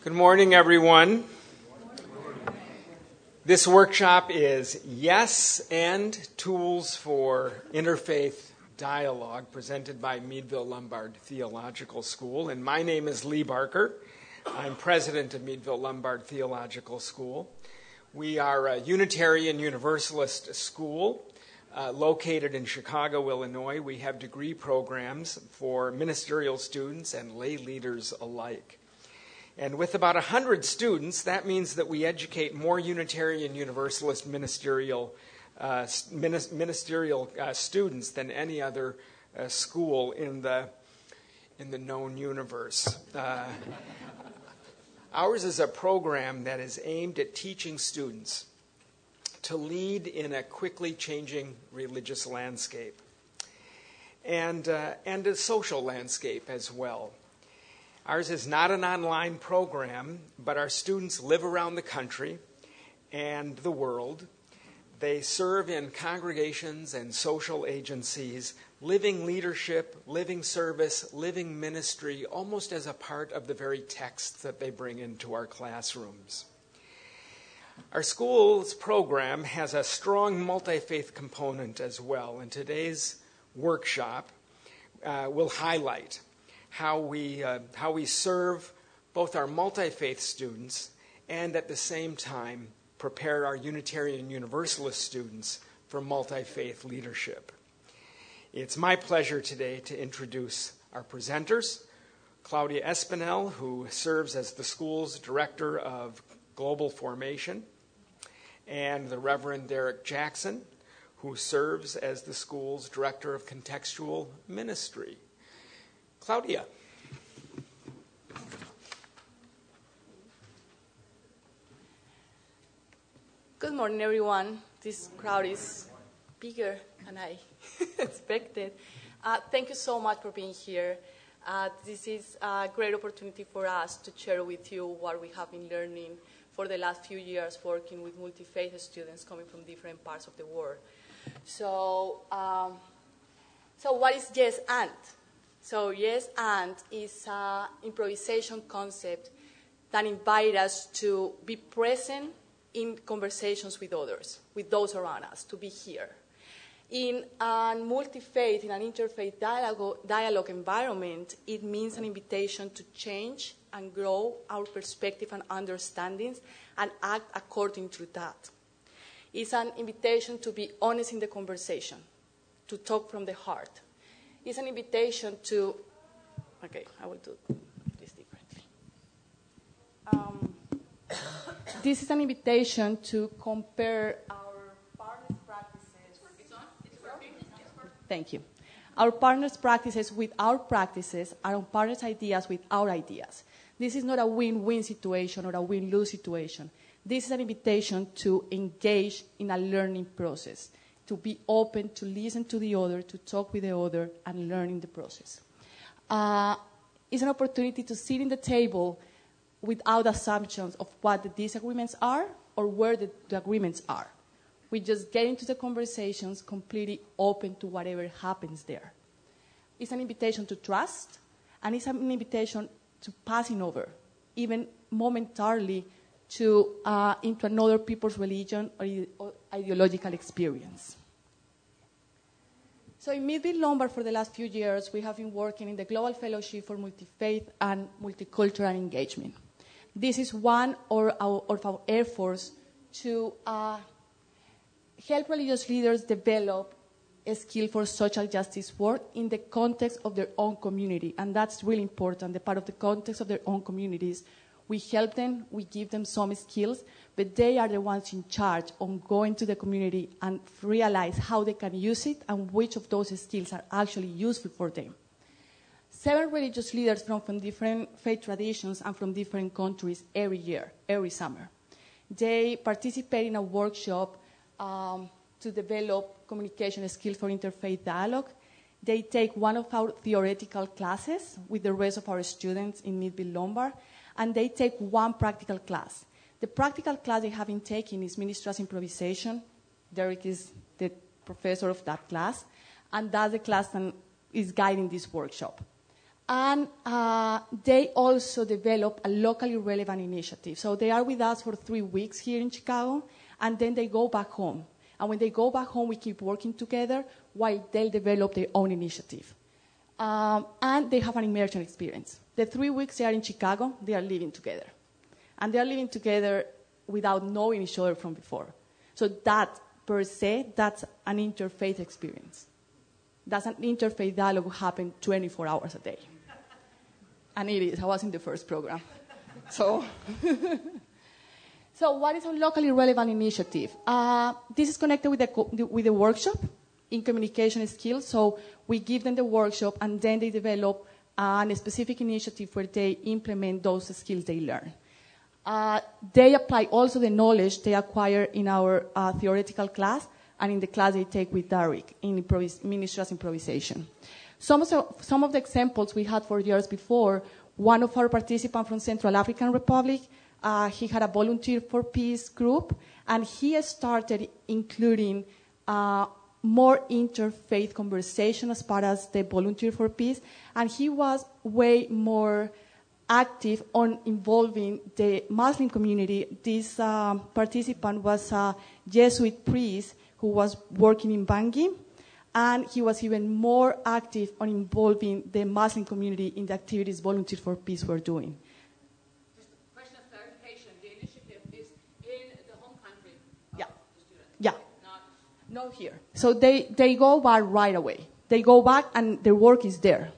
Good morning, everyone. This workshop is Yes and Tools for Interfaith Dialogue, presented by Meadville Lombard Theological School. And my name is Lee Barker. I'm president of Meadville Lombard Theological School. We are a Unitarian Universalist school located in Chicago, Illinois. We have degree programs for ministerial students and lay leaders alike. And with about 100 students, that means that we educate more Unitarian Universalist ministerial students than any other school in the known universe. Ours is a program that is aimed at teaching students to lead in a quickly changing religious landscape and a social landscape as well. Ours is not an online program, but our students live around the country and the world. They serve in congregations and social agencies, living leadership, living service, living ministry, almost as a part of the very text that they bring into our classrooms. Our school's program has a strong multi-faith component as well, and today's workshop will highlight how we serve both our multi-faith students and at the same time prepare our Unitarian Universalist students for multi-faith leadership. It's my pleasure today to introduce our presenters, Claudia Espinel, who serves as the school's Director of Global Formation, and the Reverend Derek Jackson, who serves as the school's Director of Contextual Ministry. Claudia. Good morning, everyone. This crowd is bigger than I expected. Thank you so much for being here. This is a great opportunity for us to share with you what we have been learning for the last few years working with multi-faith students coming from different parts of the world. So what is Yes and? So Yes and is an improvisation concept that invites us to be present in conversations with others, with those around us, to be here. In a multi-faith, in an interfaith dialogue environment, it means an invitation to change and grow our perspective and understandings and act according to that. It's an invitation to be honest in the conversation, to talk from the heart. It's an invitation to, I will do this differently. This is an invitation to compare our partners' practices. Thank you. Our partners' practices with our practices, our partners' ideas with our ideas. This is not a win-win situation or a win-lose situation. This is an invitation to engage in a learning process, to be open, to listen to the other, to talk with the other, and learn in the process. It's an opportunity to sit in the table without assumptions of what the disagreements are or where the agreements are. We just get into the conversations completely open to whatever happens there. It's an invitation to trust, and it's an invitation to passing over, even momentarily, to into another people's religion or ideological experience. So in Meadville Lombard for the last few years, we have been working in the Global Fellowship for Multi-Faith and Multicultural Engagement. This is one of our efforts to help religious leaders develop a skill for social justice work in the context of their own community. And that's really important, the part of the context of their own communities. We help them, we give them some skills, but they are the ones in charge on going to the community and realize how they can use it and which of those skills are actually useful for them. 7 religious leaders from different faith traditions and from different countries every year, every summer. They participate in a workshop to develop communication skills for interfaith dialogue. They take one of our theoretical classes with the rest of our students in Meadville Lombard, and they take one practical class. The practical class they have been taking is Ministerial Improvisation. Derek is the professor of that class, and that's the class that is guiding this workshop. And they also develop a locally relevant initiative. So they are with us for 3 weeks here in Chicago, and then they go back home. And when they go back home, we keep working together while they develop their own initiative. And they have an immersion experience. The 3 weeks they are in Chicago, they are living together. And they are living together without knowing each other from before. So that, per se, that's an interfaith experience. That's an interfaith dialogue happen 24 hours a day. And it is. I was in the first program. So what is a locally relevant initiative? This is connected with the workshop in communication skills. So we give them the workshop, and then they develop a specific initiative where they implement those skills they learn. They apply also the knowledge they acquire in our theoretical class and in the class they take with Derek in Ministry as Improvisation. Some of the examples we had 4 years before, one of our participants from Central African Republic, he had a Volunteer for Peace group, and he started including more interfaith conversation as part of the Volunteer for Peace, and he was way more active on involving the Muslim community. This participant was a Jesuit priest who was working in Bangui, and he was even more active on involving the Muslim community in the activities Volunteer for Peace were doing. Just a question of clarification. The initiative is in the home country of the student? Yeah. Not here. So they go back right away. They go back and their work is there.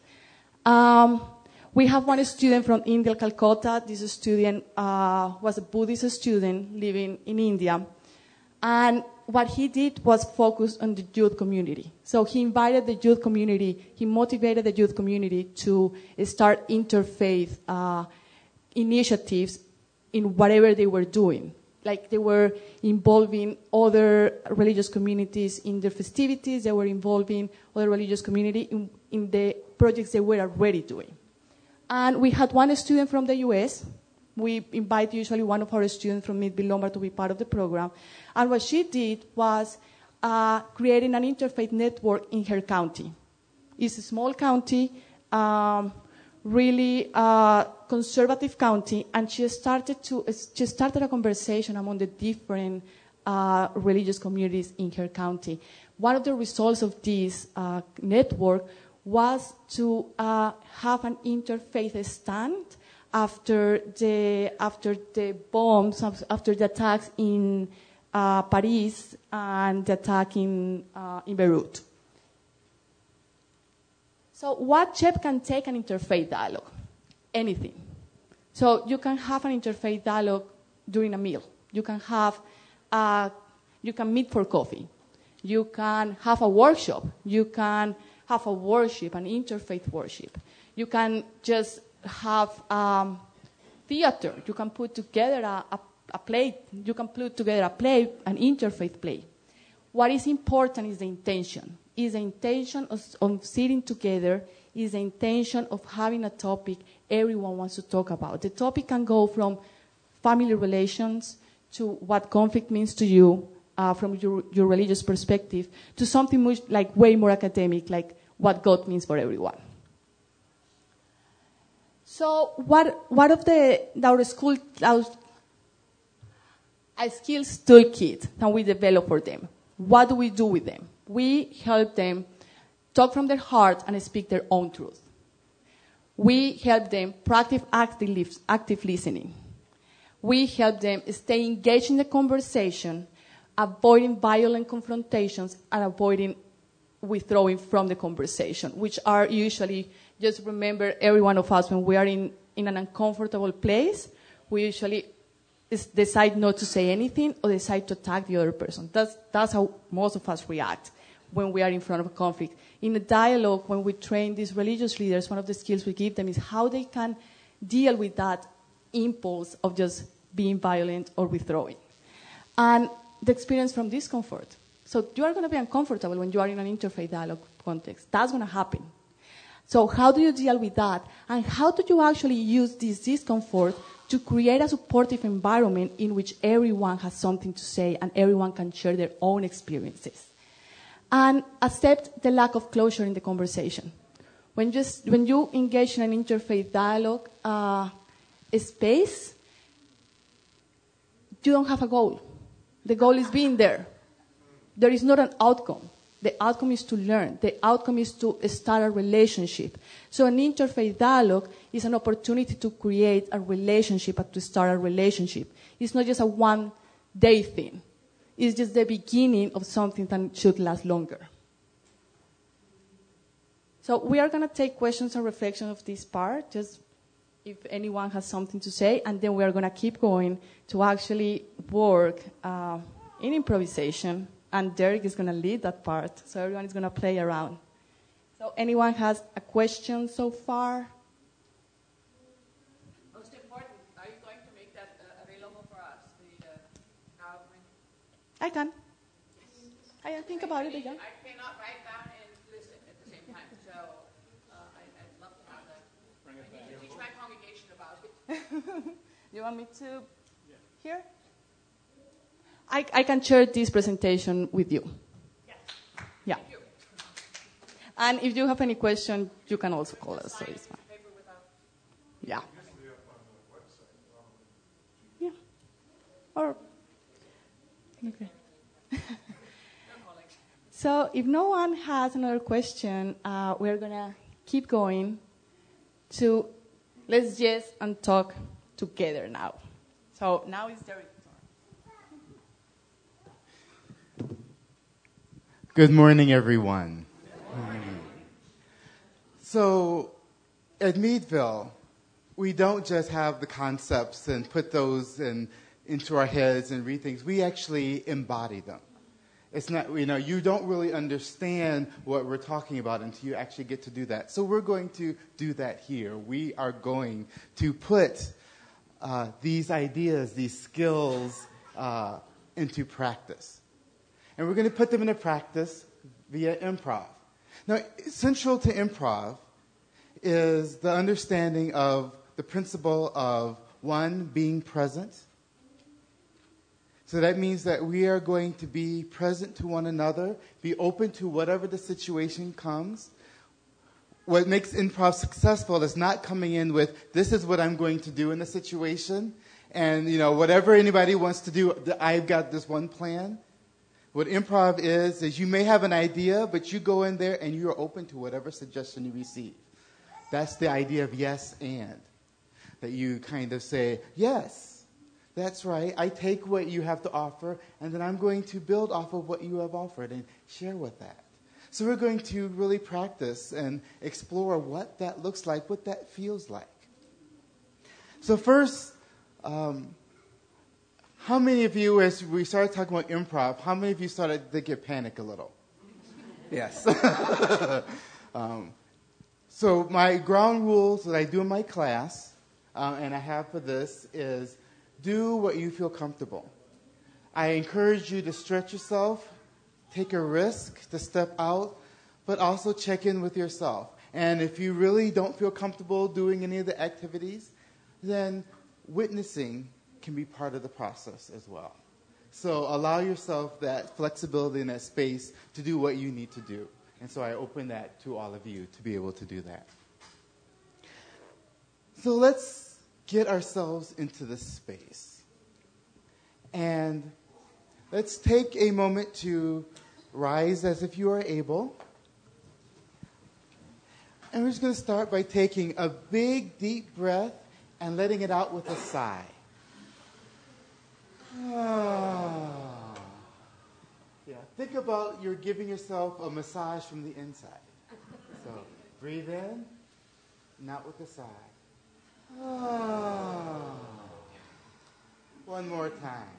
We have one student from India, Calcutta. This student was a Buddhist student living in India. And what he did was focus on the youth community. So he invited the youth community, he motivated the youth community to start interfaith initiatives in whatever they were doing. Like they were involving other religious communities in their festivities, they were involving other religious community in the projects they were already doing. And we had one student from the US. We invite usually one of our students from Mid Lombard to be part of the program. And what she did was creating an interfaith network in her county. It's a small county, really conservative county, and she started a conversation among the different religious communities in her county. One of the results of this network was to have an interfaith stand after the bombs, after the attacks in Paris and the attack in Beirut. So what SHEP can take an interfaith dialogue? Anything. So you can have an interfaith dialogue during a meal. You can meet for coffee. You can have a workshop. You can have a worship, an interfaith worship. You can just have theater. You can put together a play. You can put together a play, an interfaith play. What is important is the intention. Is the intention of sitting together, is the intention of having a topic everyone wants to talk about. The topic can go from family relations to what conflict means to you from your religious perspective to something much, like way more academic, like what God means for everyone. So what of our skills toolkit can we develop for them? What do we do with them? We help them talk from their heart and speak their own truth. We help them practice active listening. We help them stay engaged in the conversation, avoiding violent confrontations and avoiding withdrawing from the conversation, which are usually, just remember, every one of us, when we are in an uncomfortable place, we usually decide not to say anything or decide to attack the other person. That's how most of us react when we are in front of a conflict. In a dialogue, when we train these religious leaders, one of the skills we give them is how they can deal with that impulse of just being violent or withdrawing. And the experience from discomfort. So you are going to be uncomfortable when you are in an interfaith dialogue context. That's going to happen. So how do you deal with that? And how do you actually use this discomfort to create a supportive environment in which everyone has something to say and everyone can share their own experiences? And accept the lack of closure in the conversation. When you engage in an interfaith dialogue space, you don't have a goal. The goal is being there. There is not an outcome. The outcome is to learn. The outcome is to start a relationship. So an interfaith dialogue is an opportunity to create a relationship and to start a relationship. It's not just a one-day thing. It's just the beginning of something that should last longer. So we are going to take questions and reflections of this part, just if anyone has something to say, and then we are going to keep going to actually work in improvisation, and Derek is going to lead that part, so everyone is going to play around. So anyone has a question so far? Most important, are you going to make that available for us, the PowerPoint? I can. I can think about it again. I cannot write down and listen at the same time, so I'd love to have that. I need to teach my congregation about it. You want me to here? I can share this presentation with you. Yes. Yeah. Thank you. And if you have any question, you can also call us. So it's fine. Yeah. Yeah. Or okay. So if no one has another question, we're gonna keep going to let's just and talk together now. So now is Derek. Good morning, everyone. So, at Meadville, we don't just have the concepts and put those into our heads and read things. We actually embody them. It's not, you don't really understand what we're talking about until you actually get to do that. So we're going to do that here. We are going to put these ideas, these skills into practice. And we're going to put them into practice via improv. Now, central to improv is the understanding of the principle of, one, being present. So that means that we are going to be present to one another, be open to whatever the situation comes. What makes improv successful is not coming in with, this is what I'm going to do in the situation, and whatever anybody wants to do, I've got this one plan. What improv is you may have an idea, but you go in there and you're open to whatever suggestion you receive. That's the idea of yes and. That you kind of say, yes, that's right. I take what you have to offer, and then I'm going to build off of what you have offered and share with that. So we're going to really practice and explore what that looks like, what that feels like. So first, how many of you, as we started talking about improv, how many of you started to get panic a little? Yes. So my ground rules that I do in my class, and I have for this, is do what you feel comfortable. I encourage you to stretch yourself, take a risk to step out, but also check in with yourself. And if you really don't feel comfortable doing any of the activities, then witnessing can be part of the process as well. So allow yourself that flexibility in that space to do what you need to do. And so I open that to all of you to be able to do that. So let's get ourselves into this space. And let's take a moment to rise as if you are able. And we're just going to start by taking a big, deep breath and letting it out with a sigh. Yeah, think about you're giving yourself a massage from the inside. So breathe in and out with a sigh. One more time.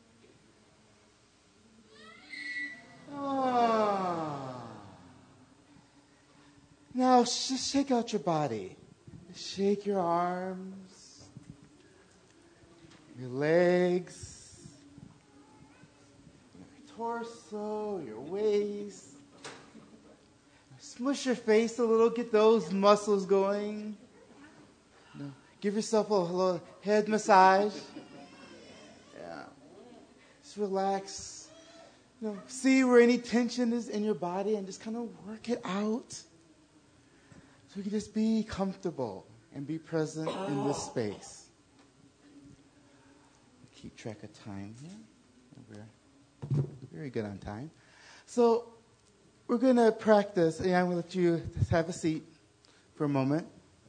Now just shake out your body. Shake your arms, your legs, torso, your waist. Smush your face a little, get those muscles going. Give yourself a little head massage. Yeah. Just relax. See where any tension is in your body and just kind of work it out. we can just be comfortable and be present in this space. Keep track of time here. We're very good on time. So we're going to practice, and I'm going to let you have a seat for a moment.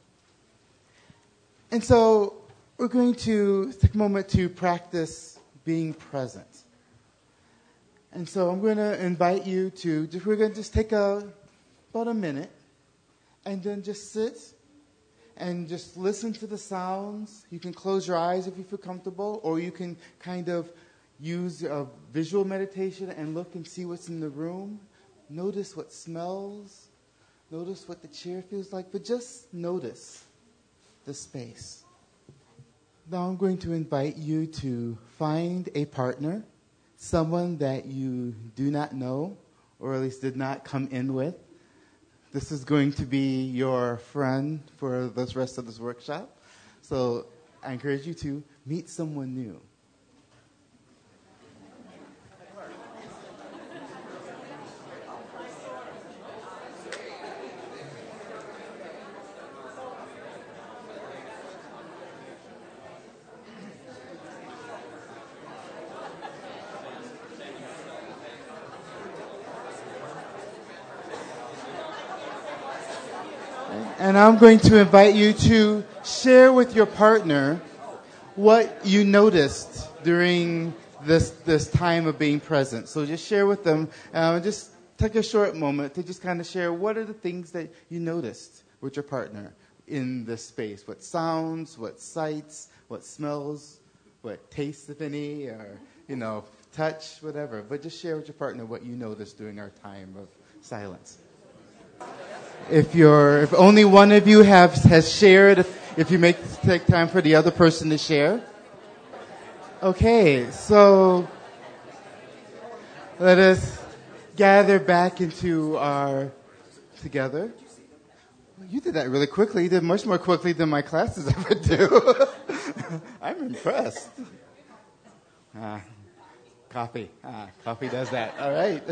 And so we're going to take a moment to practice being present. And so I'm going to invite you to, we're going to just take about a minute and then just sit and just listen to the sounds. You can close your eyes if you feel comfortable, or you can kind of use a visual meditation and look and see what's in the room. Notice what smells. Notice what the chair feels like, but just notice the space. Now I'm going to invite you to find a partner, someone that you do not know, or at least did not come in with. This is going to be your friend for the rest of this workshop. So I encourage you to meet someone new. And I'm going to invite you to share with your partner what you noticed during this time of being present. So just share with them, just take a short moment to just kind of share what are the things that you noticed with your partner in this space. What sounds, what sights, what smells, what tastes, if any, or, touch, whatever. But just share with your partner what you noticed during our time of silence. If only one of you has shared, if you take time for the other person to share. Okay, so let us gather back into our together. You did that really quickly. You did much more quickly than my classes ever do. I'm impressed. Coffee. Coffee does that. All right.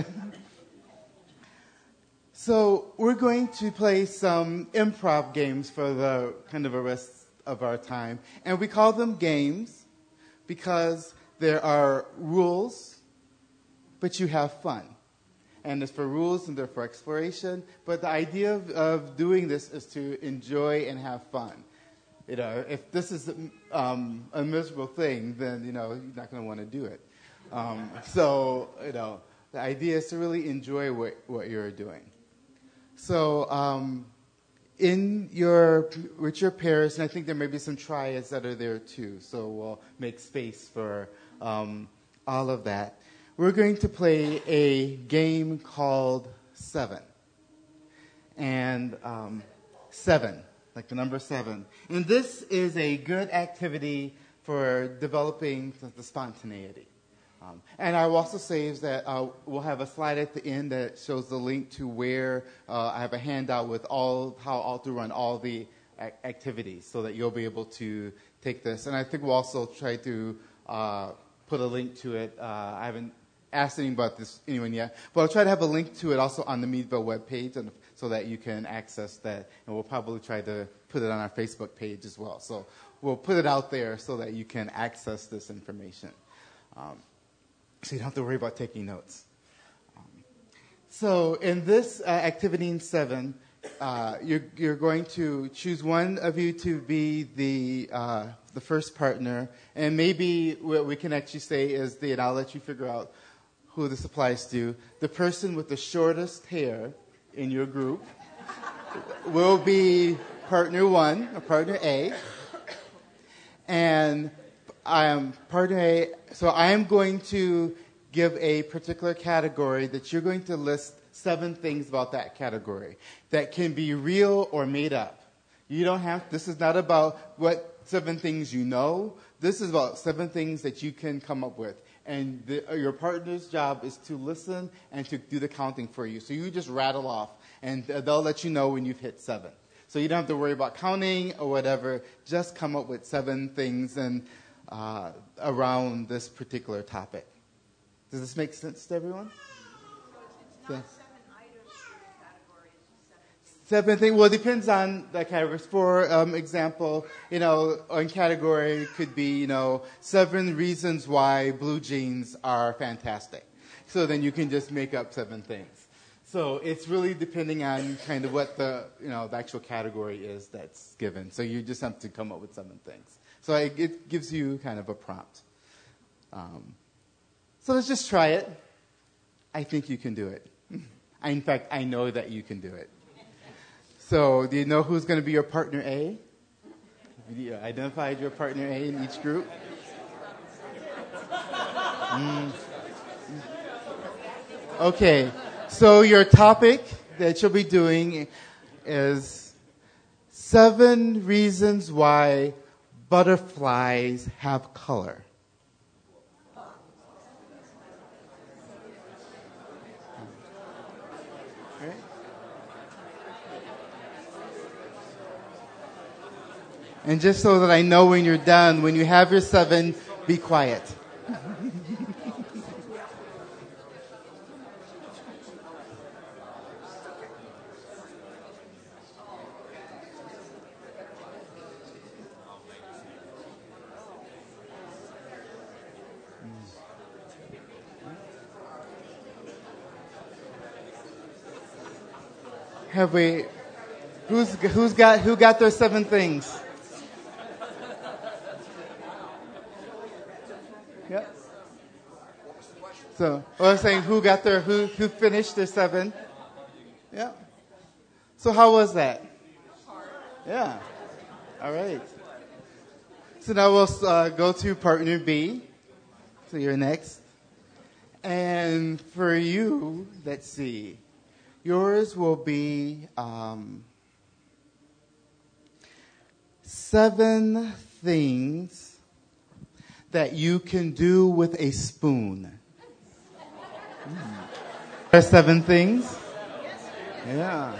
So we're going to play some improv games for the kind of the rest of our time. And we call them games because there are rules, but you have fun. And it's for rules and they're for exploration. But the idea of doing this is to enjoy and have fun. If this is a miserable thing, then, you're not going to want to do it. So the idea is to really enjoy what you're doing. So with your pairs, and I think there may be some triads that are there too, so we'll make space for all of that. We're going to play a game called Seven. And 7, like the number 7. And this is a good activity for developing the spontaneity. And I will also say is that we'll have a slide at the end that shows the link to where I have a handout with how all to run all the activities so that you'll be able to take this. And I think we'll also try to put a link to it. I haven't asked anyone yet, but I'll try to have a link to it also on the Meadville webpage so that you can access that. And we'll probably try to put it on our Facebook page as well. So we'll put it out there so that you can access this information. So you don't have to worry about taking notes. So in this activity in 7, you're going to choose one of you to be the first partner, and maybe what we can actually say is and I'll let you figure out who this applies to. The person with the shortest hair in your group will be partner 1 or partner A, and I am partner A. So I am going to give a particular category that you're going to list 7 things about that category that can be real or made up. You don't have, this is not about what 7 things you know. This is about 7 things that you can come up with. And your partner's job is to listen and to do the counting for you. So you just rattle off, and they'll let you know when you've hit 7. So you don't have to worry about counting or whatever. Just come up with 7 things around this particular topic. Does this make sense to everyone? So it's not 7 items in the category, it's 7 things. Well, it depends on the categories. For example, on category could be, 7 reasons why blue jeans are fantastic. So then you can just make up 7 things. So it's really depending on kind of what the actual category is that's given. So you just have to come up with 7 things. So it gives you kind of a prompt. So let's just try it. I think you can do it. In fact, I know that you can do it. So do you know who's going to be your partner A? You identified your partner A in each group? Okay, so your topic that you'll be doing is 7 reasons why butterflies have color. And just so that I know when you're done, when you have your 7, be quiet. Have we? Who got their 7 things? Yeah. So, I was saying, who finished their 7? Yeah. So how was that? Yeah. All right. So now we'll go to partner B. So you're next. And for you, let's see. Yours will be 7 things that you can do with a spoon. There are 7 things? Yeah.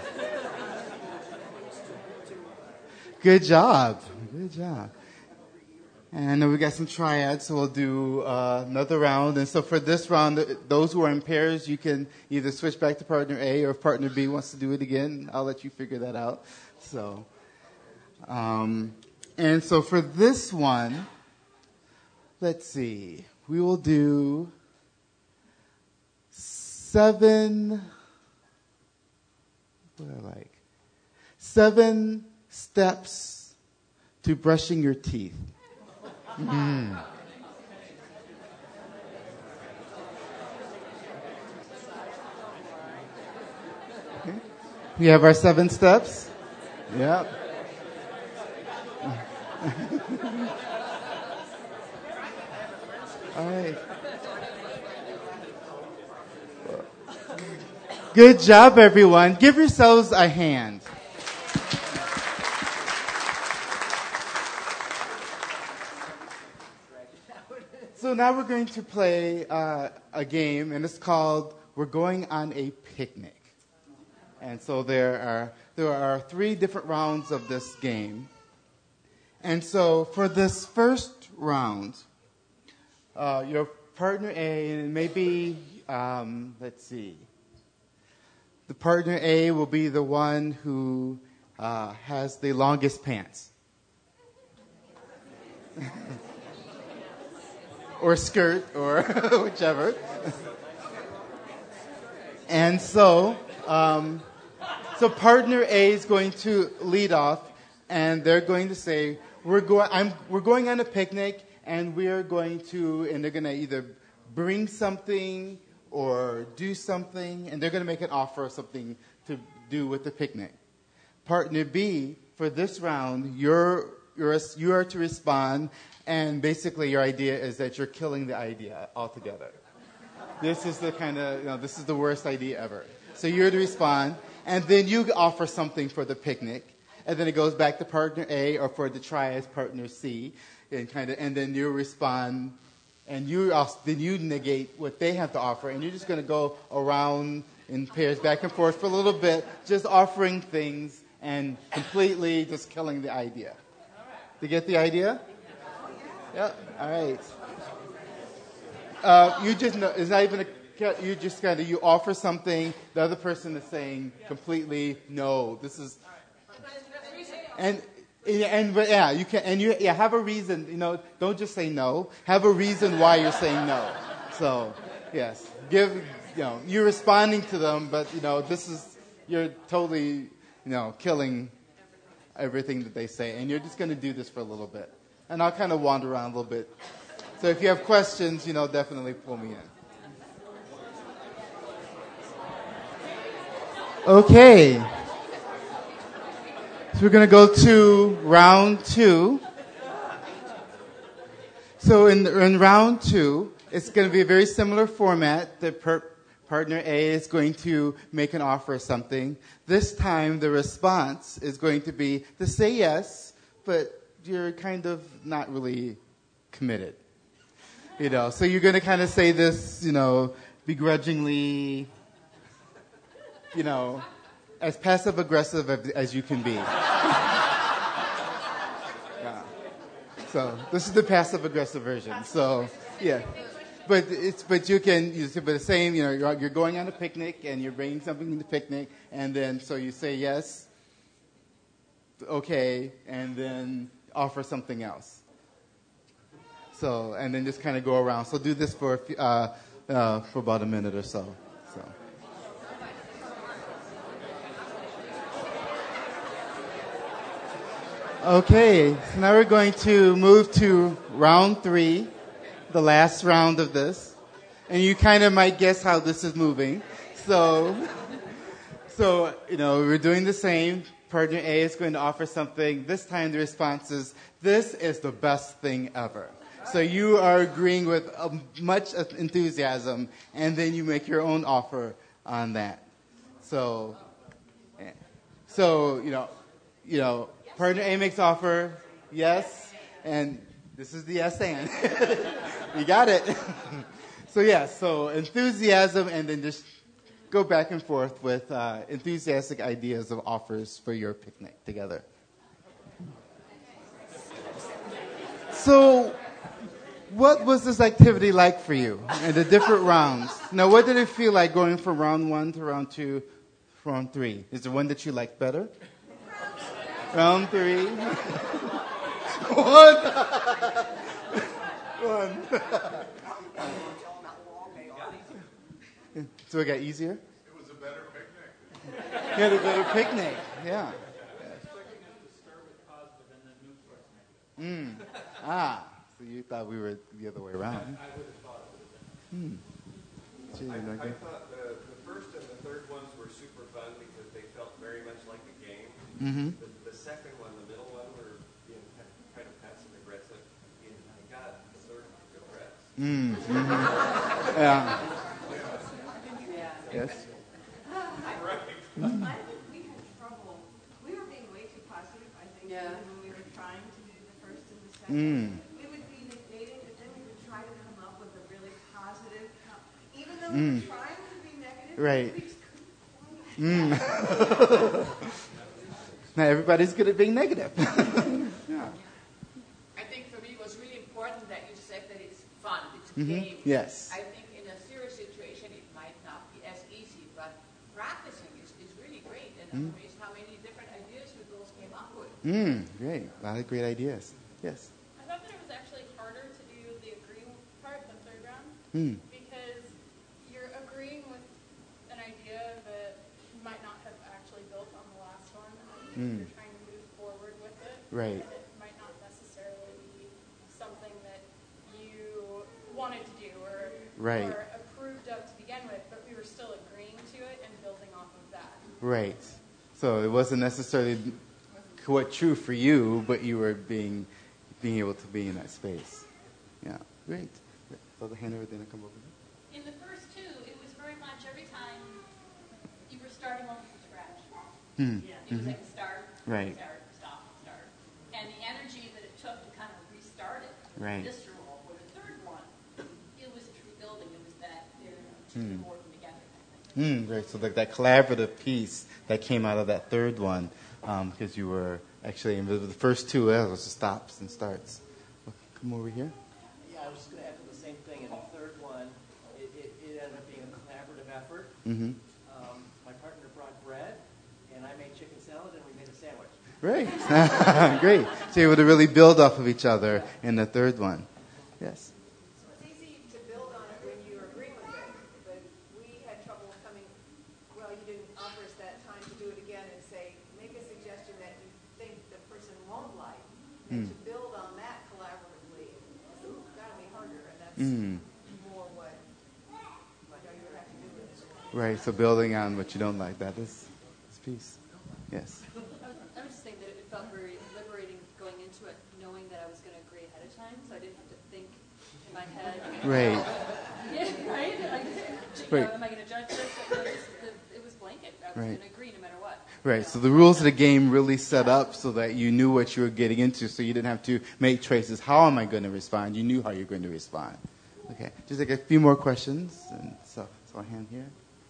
Good job. Good job. And we got some triads, so we'll do another round. And so for this round, those who are in pairs, you can either switch back to partner A, or if partner B wants to do it again, I'll let you figure that out. So, and so for this one, let's see, we will do 7 steps to brushing your teeth. Okay. We have our 7 steps. Yep. All right. Good job, everyone. Give yourselves a hand. So now we're going to play a game, and it's called We're Going on a Picnic. And so there are 3 different rounds of this game. And so for this first round, your partner A, maybe, let's see. The partner A will be the one who has the longest pants. Or skirt, or whichever. And so partner A is going to lead off, and they're going to say, we're going on a picnic, and they're going to either bring something or do something, and they're going to make an offer of something to do with the picnic. Partner B, for this round, you are to respond, and basically your idea is that you're killing the idea altogether. This is this is the worst idea ever. So you're to respond, and then you offer something for the picnic, and then it goes back to partner A, or for the triads, partner C, and then you respond, and then you negate what they have to offer, and you're just going to go around in pairs, back and forth for a little bit, just offering things and completely just killing the idea. You get the idea? Yeah. All right. You just know it's not even a you just kind of, you offer something, the other person is saying completely no. This is, and but yeah, you can, and you have a reason. Don't just say no. Have a reason why you're saying no. So yes, you're responding to them, but you're totally killing everything that they say, and you're just going to do this for a little bit, and I'll kind of wander around a little bit. So if you have questions, definitely pull me in. Okay. So we're going to go to round 2. So in round 2, it's going to be a very similar format. The partner A is going to make an offer of something. This time, the response is going to be to say yes, but you're kind of not really committed. So you're going to kind of say this, begrudgingly, as passive-aggressive as you can be. Yeah. So this is the passive-aggressive version. So, yeah. But you can use it. But the same, you're going on a picnic and you're bringing something to the picnic, and then so you say yes, okay, and then offer something else. So and then just kind of go around. So do this for about a minute or so. Okay, so now we're going to move to round 3, the last round of this. And you kind of might guess how this is moving. So we're doing the same. Partner A is going to offer something. This time the response is, this is the best thing ever. So you are agreeing with much enthusiasm, and then you make your own offer on that. So partner A makes offer, yes, and this is the yes and. You got it. So enthusiasm, and then just go back and forth with enthusiastic ideas of offers for your picnic together. So what was this activity like for you in the different rounds? Now, what did it feel like going from round 1 to round 2 to round 3? Is there one that you liked better? Round 3. One. So it got easier? It was a better picnic. You had a better picnic, yeah. So you thought we were the other way around. I would have thought it would have been. I thought the first and the third ones were super fun because they felt very much like a game. Mm-hmm. The second one, the middle one, were being kind of passive aggressive. And I got sort of depressed. Mm-hmm. Yeah. Yes. I think we had trouble. We were being way too positive, I think, when we were trying to do the first and the second. We would be negating, but then we would try to come up with a really positive, even though we were trying to be negative, Right. we just couldn't. Now everybody's good at being negative. Yeah. I think for me it was really important that you said that it's fun, it's a game. Yes. I think in a serious situation it might not be as easy, but practicing is really great, and I'm amazed how many different ideas you girls came up with. Great. A lot of great ideas. Yes. I thought that it was actually harder to do the agreeing part, the third round, because you're agreeing with an idea that you might not have actually built on the last one. You're trying to move forward with it. Right. And it might not necessarily be something that you wanted to do or approved of to begin with, but we were still agreeing to it and building off of that. Right. So it wasn't necessarily what true for you, but you were being able to be in that space. Yeah. Great. So the hand over there, come over here. In the first 2, it was very much every time you were starting over from scratch. It was like a start, Right. start, stop, start. And the energy that it took to kind of restart it, Right. visceral. For the third one, it was a true building. It was that they're more than together. I think. Right. So that collaborative piece that came out of that third one, because you were actually in the first 2, it was stops and starts. Come over here. Yeah, I was just going to echo the same thing. In the third one, it ended up being a collaborative effort. Mm-hmm. My partner brought bread, and I made chicken salad, and we made a sandwich. Great. Great. So you're able to really build off of each other in the third one. Yes. So it's easy to build on it when you agree with it, but we had trouble coming, well, you didn't offer us that time to do it again and say, make a suggestion that you think the person won't like, and to build on that collaboratively, it's got to be harder, and that's more what you have to do with it. Right. So building on what you don't like, that is peace. Yes. I was just saying that it felt very liberating going into it, knowing that I was going to agree ahead of time, so I didn't have to think in my head. Right. Yeah, right? Right. Am I going to judge this? It was blanket. I was going to agree no matter what. Right. So the rules of the game really set up so that you knew what you were getting into, so you didn't have to make choices. How am I going to respond? You knew how you're going to respond. Okay. Just like a few more questions. And so a hand here.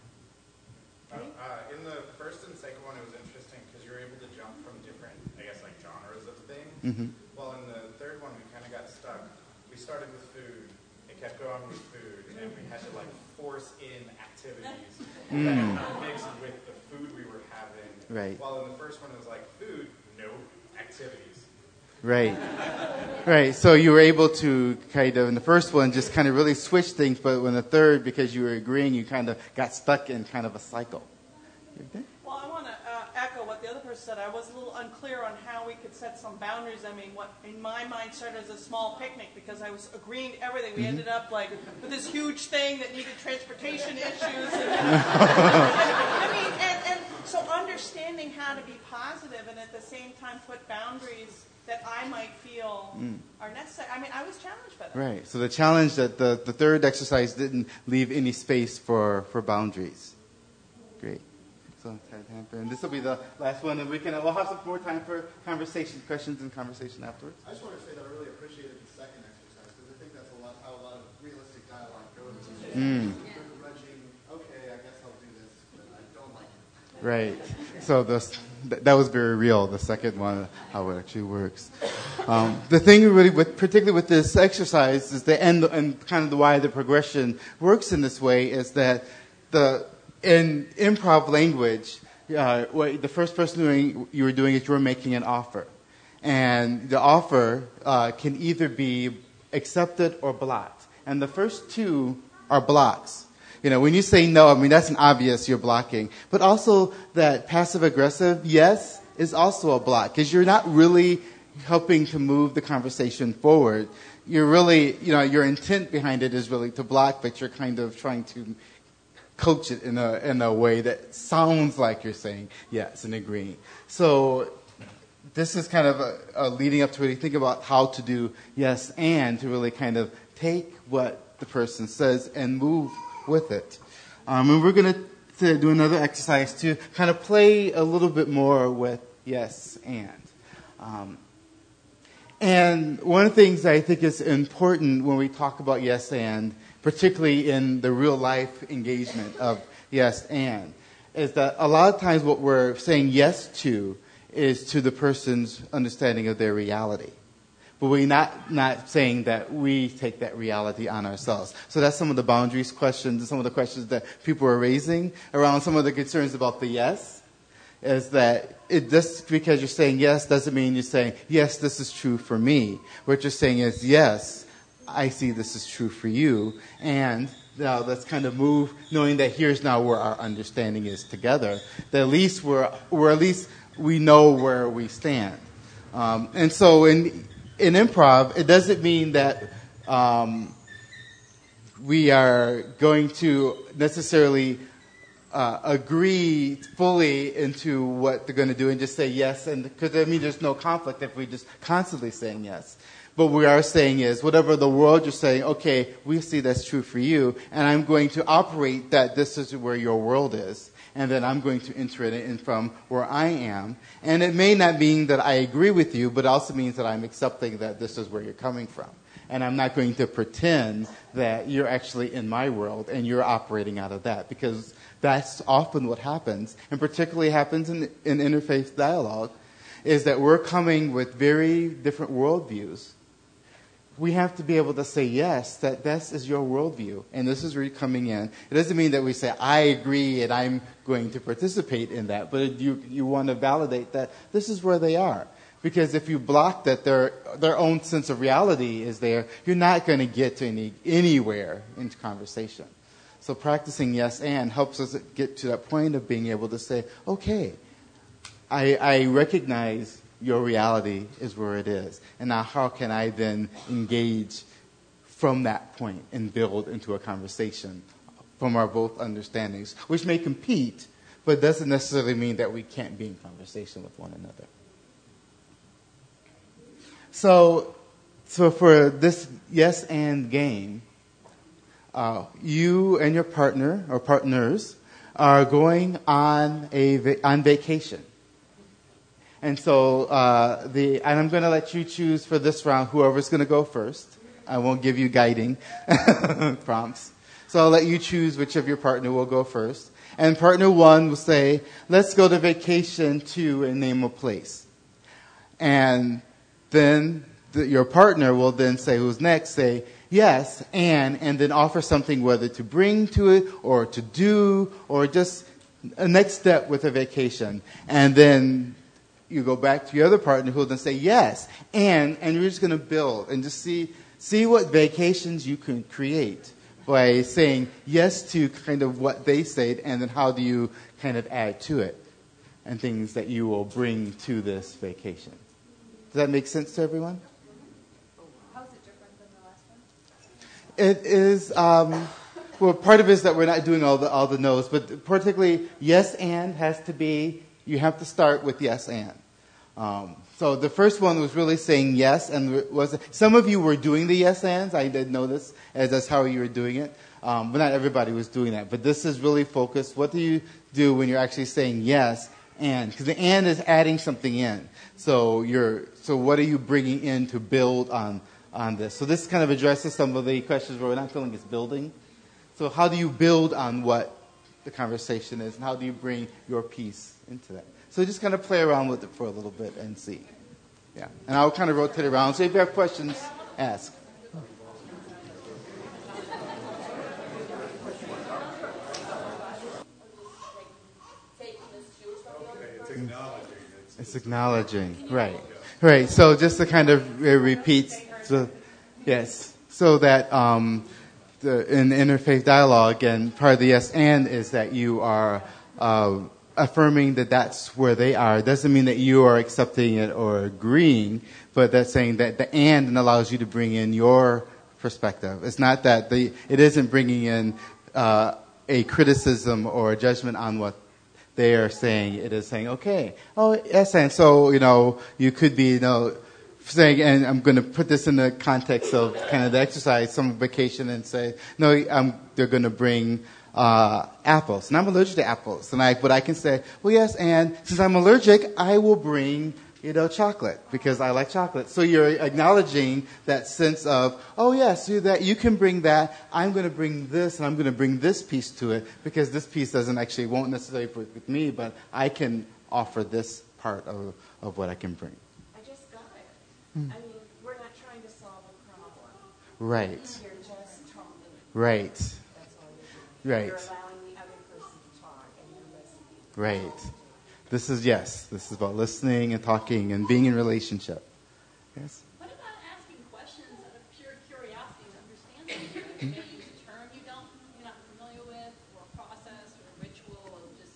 In the first and second one, it was interesting because you were able to jump from different, I guess, like genres of things. Mm-hmm. Well, in the third one, we kind of got stuck. We started with food. It kept going with food, and we had to like force in activities that mixed with the food we were having. Right. While in the first one, it was like food, no activities. Right. Right. So you were able to kind of, in the first one, just kind of really switch things, but in the third, because you were agreeing, you kind of got stuck in kind of a cycle. Well, I want to echo what the other person said. I was a little unclear on how we could set some boundaries. I mean, what in my mind started as a small picnic because I was agreeing to everything. We ended up like with this huge thing that needed transportation issues. I mean, and so understanding how to be positive and at the same time put boundaries that I might feel are necessary. I mean, I was challenged by that. Right. So the challenge that the third exercise didn't leave any space for boundaries. Great. So and this will be the last one, and we'll have some more time for conversation, questions, and conversation afterwards. I just want to say that I really appreciated the second exercise because I think that's how a lot of realistic dialogue goes. Begrudging, okay, I guess I'll do this, but I don't like it. Right. So that was very real. The second one, how it actually works. The thing really, particularly with this exercise, is the end and kind of why the progression works in this way is that in improv language, the first person you were doing is you were making an offer. And the offer can either be accepted or blocked. And the first two are blocks. You know, when you say no, I mean, that's an obvious you're blocking. But also that passive-aggressive yes is also a block because you're not really helping to move the conversation forward. You're really, your intent behind it is really to block, but you're kind of trying to coach it in a way that sounds like you're saying yes and agreeing. So this is kind of a leading up to really think about how to do yes and to really kind of take what the person says and move with it. And we're going to do another exercise to kind of play a little bit more with yes and. And one of the things that I think is important when we talk about yes and, particularly in the real life engagement of yes and, is that a lot of times what we're saying yes to is to the person's understanding of their reality. But we're not saying that we take that reality on ourselves. So that's some of the boundaries questions, some of the questions that people are raising around some of the concerns about the yes, is that just because you're saying yes doesn't mean you're saying, yes, this is true for me. What you're saying is, yes, I see this is true for you. And now let's kind of move, knowing that here's now where our understanding is together. That at least we know where we stand. And so in improv, it doesn't mean that we are going to necessarily agree fully into what they're going to do and just say yes, and because I mean there's no conflict if we're just constantly saying yes. But what we are saying is whatever the world you're saying, okay, we see that's true for you, and I'm going to operate that this is where your world is, and then I'm going to enter it in from where I am. And it may not mean that I agree with you, but it also means that I'm accepting that this is where you're coming from. And I'm not going to pretend that you're actually in my world and you're operating out of that, because that's often what happens, and particularly happens in interfaith dialogue, is that we're coming with very different worldviews. we have to be able to say yes, that this is your worldview, and this is where you're coming in. It doesn't mean that we say, I agree and I'm going to participate in that, but you want to validate that this is where they are. Because if you block that their own sense of reality is there, you're not going to get to anywhere in conversation. So practicing yes and helps us get to that point of being able to say, okay, I recognize your reality is where it is. And now how can I then engage from that point and build into a conversation from our both understandings, which may compete, but doesn't necessarily mean that we can't be in conversation with one another. So for this yes and game, you and your partner or partners are going on vacation. And so, and I'm going to let you choose for this round whoever's going to go first. I won't give you guiding prompts. So I'll let you choose which of your partner will go first. And partner one will say, let's go to vacation to and name a place. And then your partner will then say, who's next, say, yes, and then offer something whether to bring to it or to do or just a next step with a vacation. And then you go back to your other partner who will then say yes, and you're just going to build and just see what vacations you can create by saying yes to kind of what they said, and then how do you kind of add to it and things that you will bring to this vacation. Does that make sense to everyone? How is it different than the last one? It is, well, part of it is that we're not doing all the no's, but particularly yes and has to be, you have to start with yes and. So the first one was really saying yes, and some of you were doing the yes ands. I did notice as that's how you were doing it, but not everybody was doing that. But this is really focused. What do you do when you're actually saying yes and? Because the and is adding something in. So what are you bringing in to build on this? So this kind of addresses some of the questions where we're not feeling it's building. So how do you build on what the conversation is, and how do you bring your piece into that? So just kind of play around with it for a little bit and see. Yeah. And I'll kind of rotate around. So if you have questions, ask. It's acknowledging. Right. Right. So just to kind of repeat. So, yes. So that in interfaith dialogue, and part of the yes and is that you are affirming that that's where they are. It doesn't mean that you are accepting it or agreeing, but that's saying that the and allows you to bring in your perspective. It's not that it isn't bringing in a criticism or a judgment on what they are saying. It is saying, okay, oh yes, and so you could be saying, and I'm going to put this in the context of kind of the exercise, some vacation, and say, no, they're going to bring apples, and I'm allergic to apples, but I can say, well, yes, and since I'm allergic, I will bring, chocolate because I like chocolate. So you're acknowledging that sense of, oh yes, that you can bring that. I'm going to bring this, and I'm going to bring this piece to it because this piece won't necessarily work with me, but I can offer this part of what I can bring. I just got it. I mean, we're not trying to solve a problem. Right. You're just talking. Right. That's all you're doing. Right. You're allowing the other person to talk, and you're listening. Right. This is about listening and talking and being in relationship. Yes? What about asking questions out of pure curiosity and understanding? You may use a term you're not familiar with, or a process, or a ritual, or just,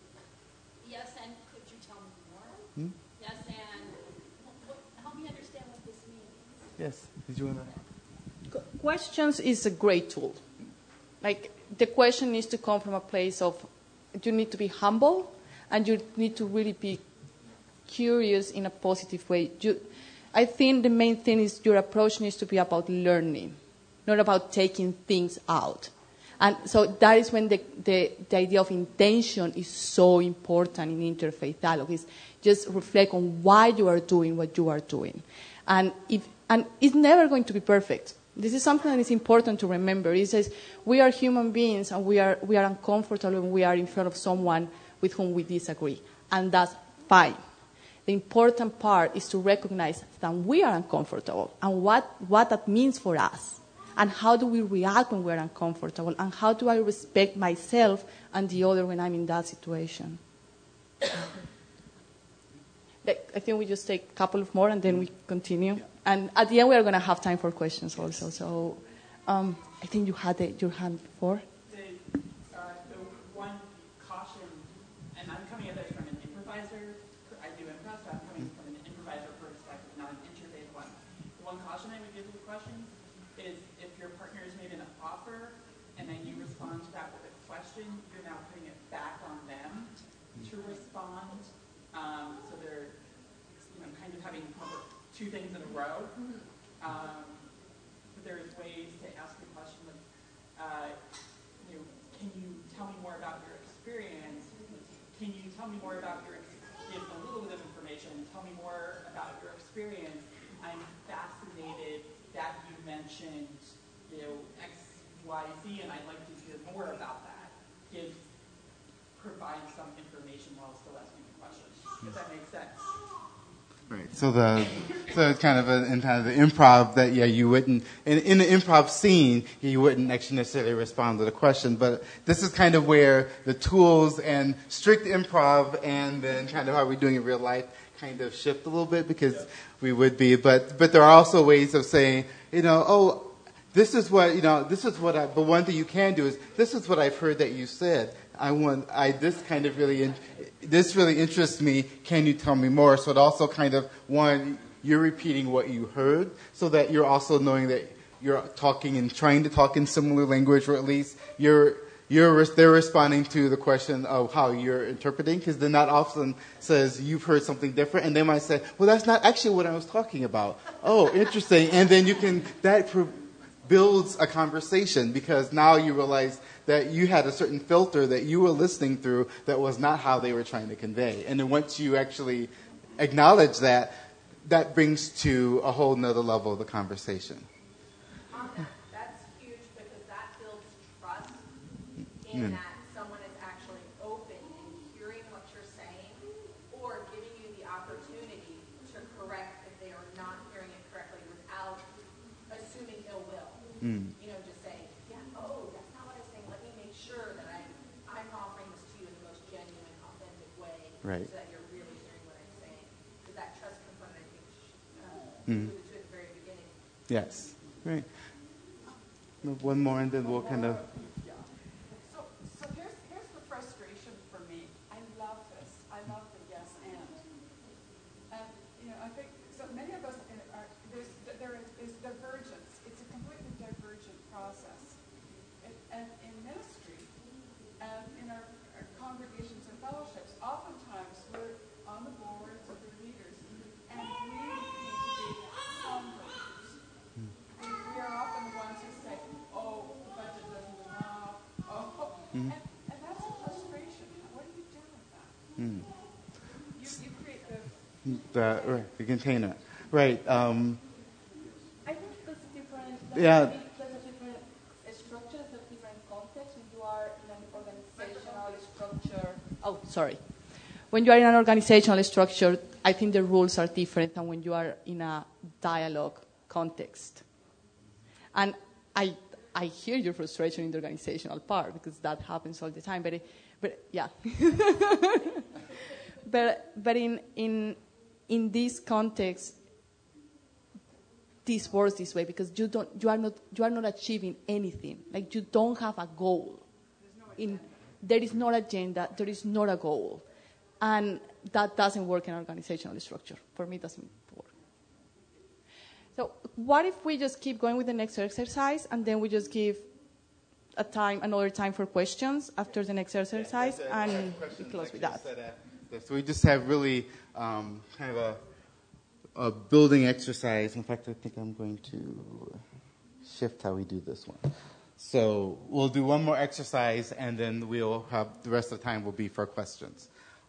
yes, and could you tell me more? Yes, and help me understand what this means. Yes. Did you want to? Questions is a great tool. Like, the question needs to come from a place of, you need to be humble, and you need to really be curious in a positive way. I think the main thing is your approach needs to be about learning, not about taking things out. And so that is when the idea of intention is so important in interfaith dialogue. Is just reflect on why you are doing what you are doing. And it's never going to be perfect. This is something that is important to remember. It says we are human beings, and we are uncomfortable when we are in front of someone with whom we disagree, and that's fine. The important part is to recognize that we are uncomfortable and what that means for us. And how do we react when we're uncomfortable? And how do I respect myself and the other when I'm in that situation? I think we just take a couple of more and then we continue. Yeah. And at the end, we are going to have time for questions also. So I think you had your hand before. The one caution, and I'm coming at this from an improviser. I do improv, so I'm coming from an improviser perspective, not an interfaith one. The one caution I would give to the questions is if your partner has made an offer and then you respond to that with a question, you're now putting it back on them to respond. So they're kind of having two things in a row. But there's ways to ask the question like, can you tell me more about your experience? Can you tell me more about your give a little bit of information? Tell me more about your experience. I'm fascinated that you mentioned X, Y, Z, and I'd like to hear more about that. Provide some information while still asking the questions. If that makes sense. Right. So it's kind of in kind of the improv that you wouldn't in the improv scene you wouldn't actually necessarily respond to the question, but this is kind of where the tools and strict improv and then kind of how we're doing in real life kind of shift a little bit because we would be, but there are also ways of saying this is what but one thing you can do is this is what I've heard that you said. This really interests me. Can you tell me more? So it also kind of, one, you're repeating what you heard so that you're also knowing that you're talking and trying to talk in similar language, or at least they're responding to the question of how you're interpreting, because then that often says you've heard something different, and they might say, well, that's not actually what I was talking about. Oh, interesting. And then that builds a conversation because now you realize that you had a certain filter that you were listening through that was not how they were trying to convey. And then once you actually acknowledge that, that brings to a whole nother level of the conversation. That's huge because that builds trust in that someone is actually open and hearing what you're saying or giving you the opportunity to correct if they are not hearing it correctly without assuming ill will. Just saying, that's not what I was saying. Let me make sure that I'm offering this to you in the most genuine, authentic way, right, so that you're really hearing what I'm saying. Because that trust component, I think, alluded to at the very beginning. Yes, right. One more, and then we'll kind of. So here's the frustration for me. I love this. I love the yes and. And I think so. Many of us there is divergence. It's a completely divergent process. And in ministry, and in our congregations and fellowships, oftentimes we're on the boards or the leaders, and we need to be converters. We are often the ones who say, "Oh, the budget doesn't allow." And that's a frustration. What do you do with that? You create the container, right? I think there's a different. Yeah. There's a different structure, there's a different context when you are in an organizational structure. Oh, sorry. When you are in an organizational structure, I think the rules are different than when you are in a dialogue context. And I hear your frustration in the organizational part because that happens all the time. But yeah. but in this context, this works this way because you are not achieving anything. Like you don't have a goal. There is no agenda. There is not a goal, and that doesn't work in organizational structure. For me, it doesn't work. So what if we just keep going with the next exercise, and then we just give another time for questions after the next exercise, and we close with that. So we just have really kind of a building exercise. In fact, I think I'm going to shift how we do this one. So we'll do one more exercise, and then we'll have the rest of the time will be for questions.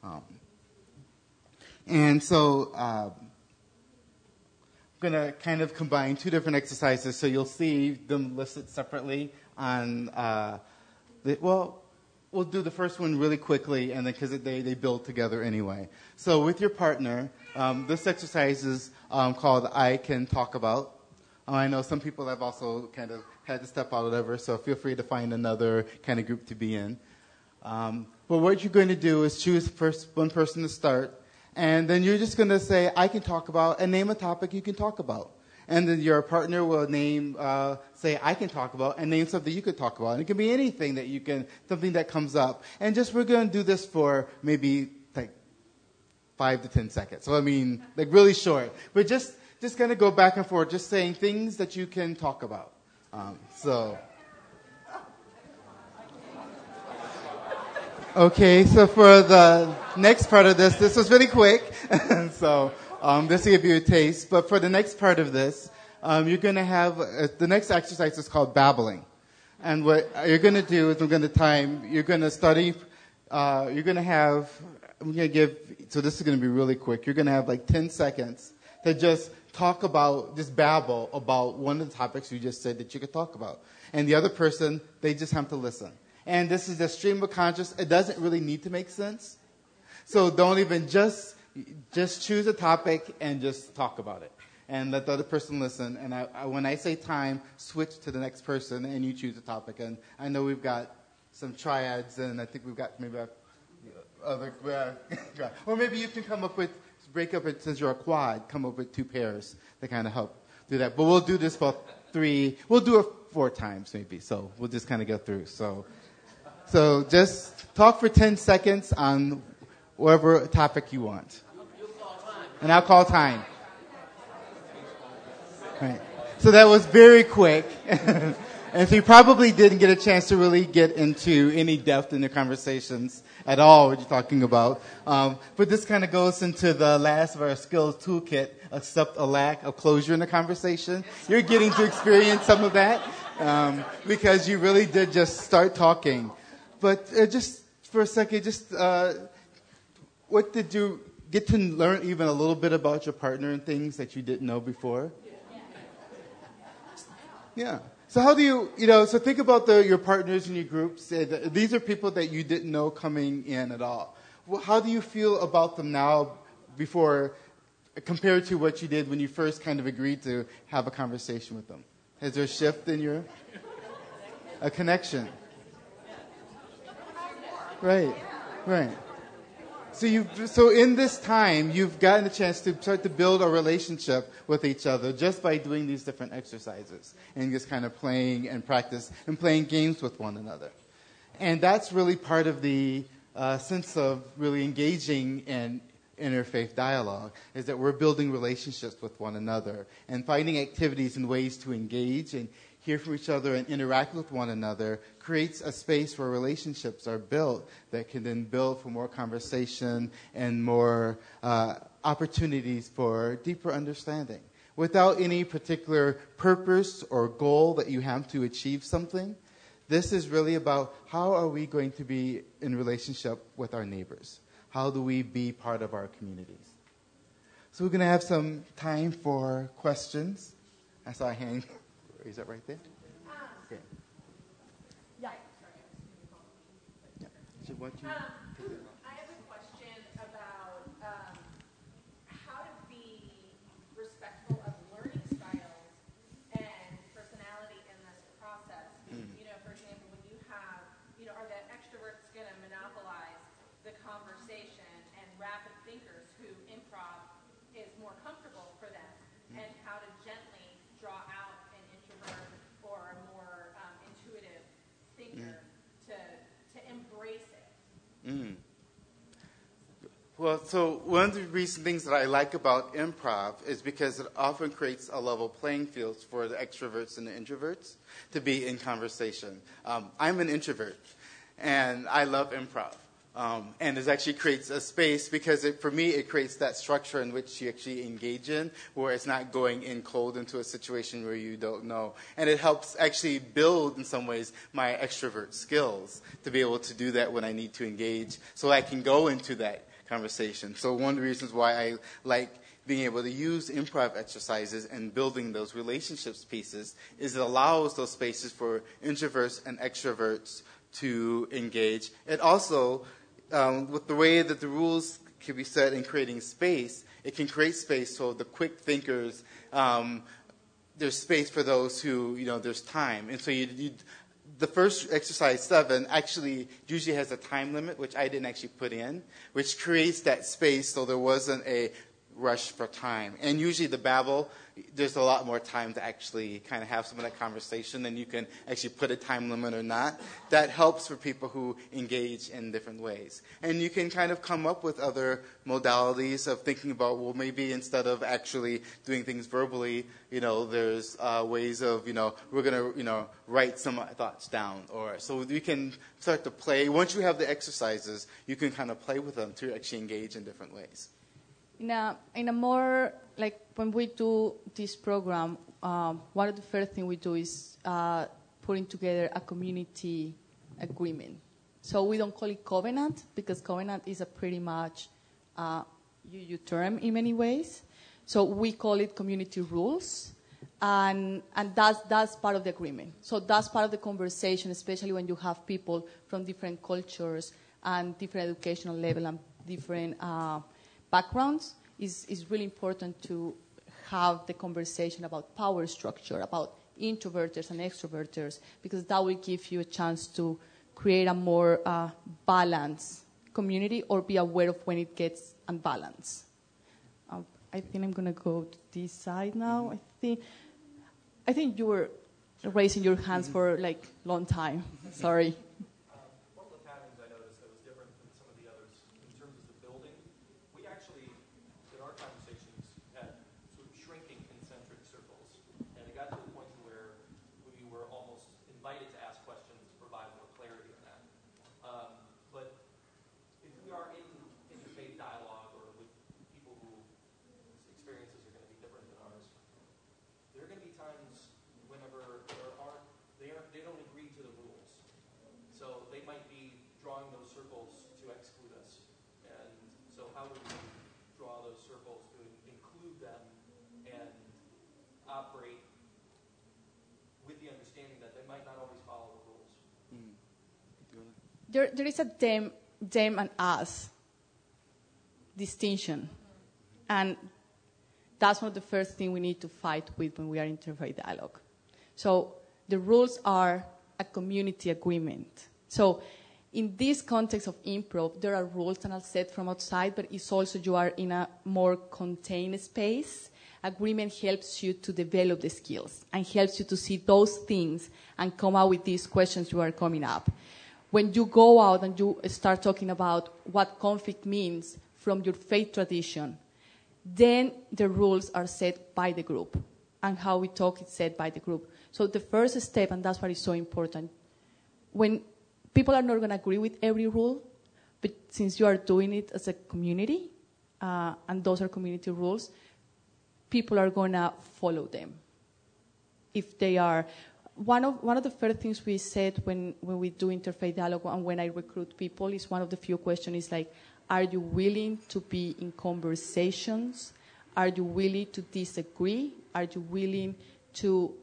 And so I'm going to kind of combine two different exercises, so you'll see them listed separately on we'll do the first one really quickly, and then because they build together anyway. So with your partner, this exercise is called I Can Talk About. I know some people have also kind of had to step out or whatever, so feel free to find another kind of group to be in. But what you're going to do is choose first one person to start, and then you're just going to say, I can talk about, and name a topic you can talk about. And then your partner will name, say, I can talk about, and name something you could talk about. And it can be anything that you can, something that comes up. And just we're going to do this for maybe like 5 to 10 seconds. So, I mean, like really short. But just kind of go back and forth, just saying things that you can talk about. Okay, so for the next part of this was really quick. So this will give you a taste. But for the next part of this, you're going to have, the next exercise is called babbling. And what you're going to do is you're going to study, you're going to have, I'm going to give, so this is going to be really quick. You're going to have like 10 seconds to just talk about, just babble about one of the topics you just said that you could talk about. And the other person, they just have to listen. And this is a stream of consciousness. It doesn't really need to make sense. So don't even just choose a topic and just talk about it. And let the other person listen. And when I say time, switch to the next person and you choose a topic. And I know we've got some triads, and I think we've got maybe other, or maybe you can come up with, break up it since you're a quad, come up with 2 pairs to kind of help do that. But we'll do this for 3, we'll do it 4 times maybe. So we'll just kind of go through. So just talk for 10 seconds on whatever topic you want. And I'll call time. Right. So that was very quick. And so you probably didn't get a chance to really get into any depth in the conversations at all, what you're talking about. But this kind of goes into the last of our skills toolkit, accept a lack of closure in the conversation. You're getting to experience some of that because you really did just start talking. But just for a second, what did you get to learn even a little bit about your partner and things that you didn't know before? Yeah. So how do you so think about your partners in your groups. These are people that you didn't know coming in at all. Well, how do you feel about them now compared to what you did when you first kind of agreed to have a conversation with them? Has there a shift in a connection? Right. So in this time, you've gotten a chance to start to build a relationship with each other just by doing these different exercises and just kind of playing and practice and playing games with one another. And that's really part of the sense of really engaging in interfaith dialogue, is that we're building relationships with one another and finding activities and ways to engage and hear from each other and interact with one another creates a space where relationships are built that can then build for more conversation and more opportunities for deeper understanding. Without any particular purpose or goal that you have to achieve something, this is really about how are we going to be in relationship with our neighbors? How do we be part of our communities? So we're going to have some time for questions. I saw a hand. Is that right there? Okay. Yeah. I have a question about how to be respectful of learning styles and personality in this process. For example, when you have, are the extroverts going to monopolize the conversation and rapid thinkers who improv is more comfortable for them, and how to gently draw out an introvert or a more intuitive thinker to embrace it. Well, so one of the recent things that I like about improv is because it often creates a level playing field for the extroverts and the introverts to be in conversation. I'm an introvert, and I love improv. And it actually creates a space because for me it creates that structure in which you actually engage in, where it's not going in cold into a situation where you don't know. And it helps actually build in some ways my extrovert skills to be able to do that when I need to engage so I can go into that conversation. So one of the reasons why I like being able to use improv exercises and building those relationships pieces is it allows those spaces for introverts and extroverts to engage. And also, with the way that the rules can be set in creating space, it can create space so the quick thinkers, there's space for those who, there's time. And so the first exercise 7 actually usually has a time limit, which I didn't actually put in, which creates that space so there wasn't a rush for time. And usually the Babel, there's a lot more time to actually kind of have some of that conversation, and you can actually put a time limit or not. That helps for people who engage in different ways. And you can kind of come up with other modalities of thinking about, well, maybe instead of actually doing things verbally, there's ways of, we're going to, write some thoughts down. Or so you can start to play. Once you have the exercises, you can kind of play with them to actually engage in different ways. In a more, like when we do this program, one of the first things we do is putting together a community agreement. So we don't call it covenant, because covenant is a pretty much you term in many ways. So we call it community rules, and that's part of the agreement. So that's part of the conversation, especially when you have people from different cultures and different educational level and different backgrounds. Is really important to have the conversation about power structure, about introverters and extroverters, because that will give you a chance to create a more balanced community, or be aware of when it gets unbalanced. I think I'm going to go to this side now. I think you were raising your hands for like long time. Sorry. One of the patterns I noticed that was different than some of the others in terms of the building. We actually, in our conversations, had sort of shrinking concentric circles, and it got to the point where we were almost invited to ask questions to provide more clarity in that. But if we are in interfaith dialogue or with people whose experiences are going to be different than ours, there are going to be times whenever they don't agree to the rules. So they might be drawing those circles to exclude us. And so how do we draw those circles to include them and operate with the understanding that they might not always follow the rules? There is a them and us distinction. And that's one of the first things we need to fight with when we are in interfaith dialogue. So the rules are a community agreement. So in this context of improv, there are rules that are set from outside, but it's also you are in a more contained space. Agreement helps you to develop the skills and helps you to see those things and come out with these questions you are coming up. When you go out and you start talking about what conflict means from your faith tradition, then the rules are set by the group, and how we talk is set by the group. So the first step, and that's what is so important, when people are not going to agree with every rule, but since you are doing it as a community, and those are community rules, people are going to follow them. If they are, one of the first things we said when we do interfaith dialogue and when I recruit people is one of the few questions is like, are you willing to be in conversations? Are you willing to disagree? Are you willing to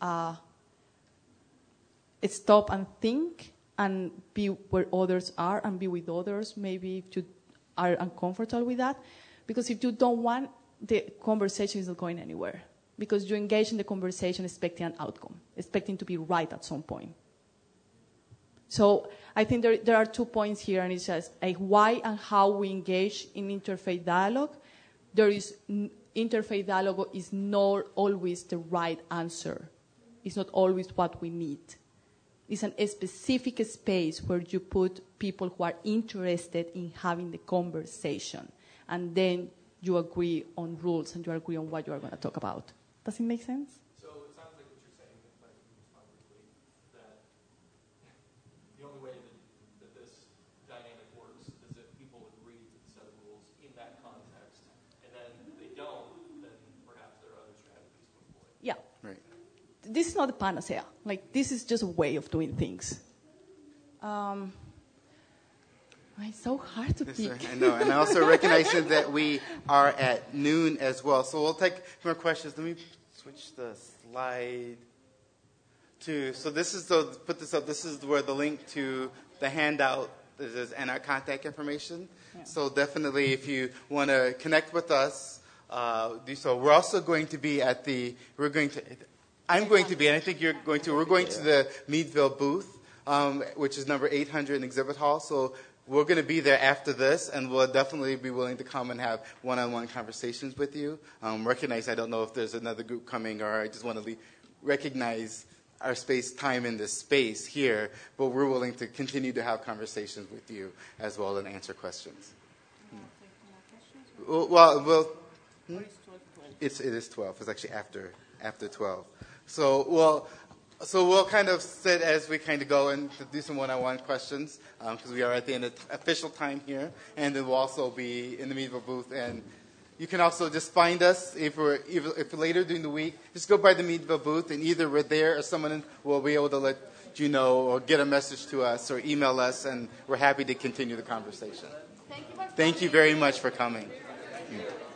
stop and think and be where others are and be with others, maybe if you are uncomfortable with that? Because if you don't want, the conversation is not going anywhere. Because you engage in the conversation expecting an outcome, expecting to be right at some point. So I think there are 2 points here, and it's just like why and how we engage in interfaith dialogue. Interfaith dialogue is not always the right answer. It's not always what we need. It's a specific space where you put people who are interested in having the conversation, and then you agree on rules and you agree on what you are going to talk about. Does it make sense? So it sounds like what you're saying, if I can respond briefly, that the only way that this dynamic works is if people agree to the set of rules in that context, and then if they don't, then perhaps there are other strategies to employ. Yeah. Right. This is not a panacea. Like, this is just a way of doing things. It's so hard to pick. I know, and I also recognize that we are at noon as well. So we'll take more questions. Let me switch the slide to. So this is put this up. This is where the link to the handout and our contact information. Yeah. So definitely, if you want to connect with us, do so. We're also going to be at I'm going to be, and I think you're going to. We're going to the Meadville booth, which is number 800 in Exhibit Hall. So we're going to be there after this, and we'll definitely be willing to come and have one-on-one conversations with you. Recognize I don't know if there's another group coming, or I just want to recognize our time in this space here, but we're willing to continue to have conversations with you as well and answer questions. It is 12. It's actually after 12. So we'll kind of sit as we kind of go and do some one-on-one questions because we are at the end of official time here, and then we'll also be in the Meadville booth. And you can also just find us if later during the week. Just go by the Meadville booth, and either we're there or someone will be able to let you know or get a message to us or email us, and we're happy to continue the conversation. Thank you very much for coming.